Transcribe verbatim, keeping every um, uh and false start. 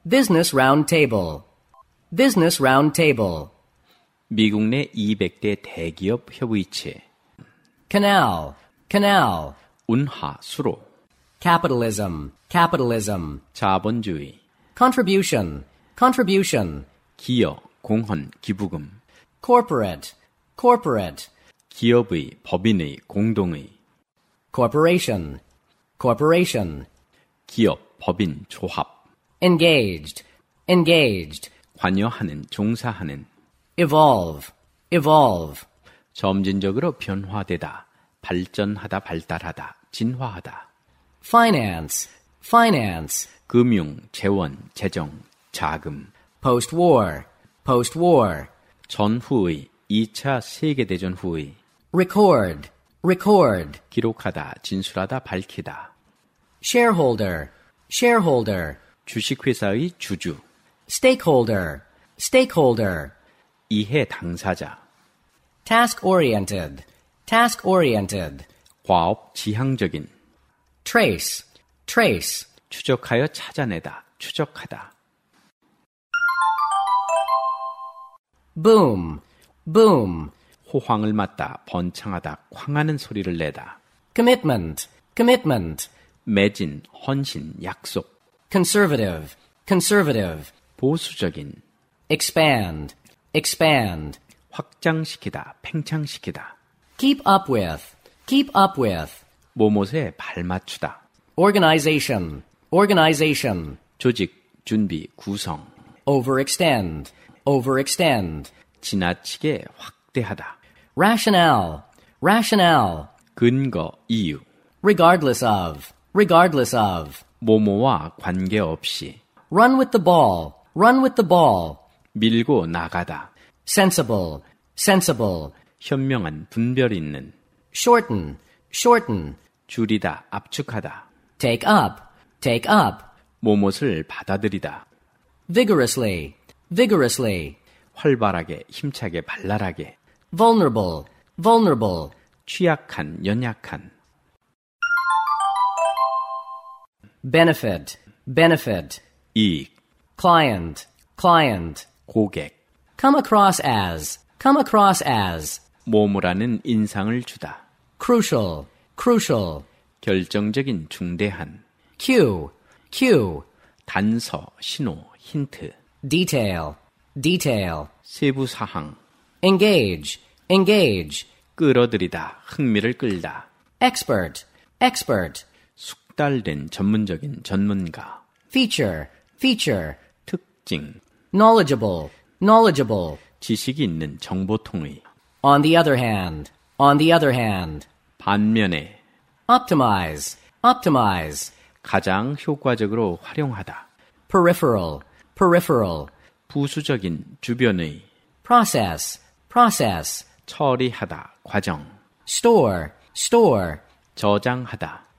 Business roundtable. Business roundtable. 미국 내 이백 대 대기업 협의체. Canal. Canal. 운하, 수로. Capitalism. Capitalism. 자본주의. Contribution. Contribution. 기여, 공헌, 기부금. Corporate. Corporate. 기업의, 법인의, 공동의. Corporation. Corporation. 기업, 법인, 조합. Engaged. Engaged. 관여하는, 종사하는. Evolve. Evolve. 점진적으로 변화되다, 발전하다, 발달하다, 진화하다. Finance. Finance. 금융, 재원, 재정, 자금. Post-war. Post-war. 전후의, 이 차 세계대전 후의. Record. Record. 기록하다, 진술하다, 밝히다. Shareholder. Shareholder. 주식회사의 주주. Stakeholder. Stakeholder. 이해 당사자. Task-oriented. Task-oriented. 과업, 지향적인. Trace. Trace. 추적하여 찾아내다, 추적하다. Boom. Boom. 호황을 맞다, 번창하다, 쾅하는 소리를 내다. Commitment. Commitment. 매진, 헌신, 약속. Conservative. Conservative. 보수적인. Expand. Expand. 확장시키다, 팽창시키다. Keep up with. Keep up with. 뭐뭇에 발맞추다. Organization. Organization. 조직, 준비, 구성. Overextend. Overextend. 지나치게 확대하다. Rationale. Rationale. 근거, 이유. Regardless of. Regardless of. 뭐뭐와 관계없이. Run with the ball. Run with the ball. 밀고 나가다. Sensible. Sensible. 현명한, 분별 있는. Shorten. Shorten. 줄이다, 압축하다. Take up. Take up. 뭐뭇을 받아들이다. Vigorously. Vigorously. 활발하게, 힘차게, 발랄하게. Vulnerable. Vulnerable. 취약한, 연약한. Benefit. Benefit. 이익. Client. Client. 고객. Come across as. Come across as. 뭐뭐라는 인상을 주다. Crucial. Crucial. 결정적인, 중대한. Cue. Cue. 단서, 신호, 힌트. Detail. Detail. 세부 사항. Engage. Engage. 끌어들이다, 흥미를 끌다. Expert. Expert. 숙달된, 전문적인, 전문가. Feature. Feature. 특징. Knowledgeable. Knowledgeable. 지식이 있는, 정보통의. On the other hand. On the other hand. 반면에. Optimize. Optimize. 가장 효과적으로 활용하다. Peripheral. Peripheral. 부수적인, 주변의. Process. Process. 처리하다, 과정. Store. Store. 저장하다.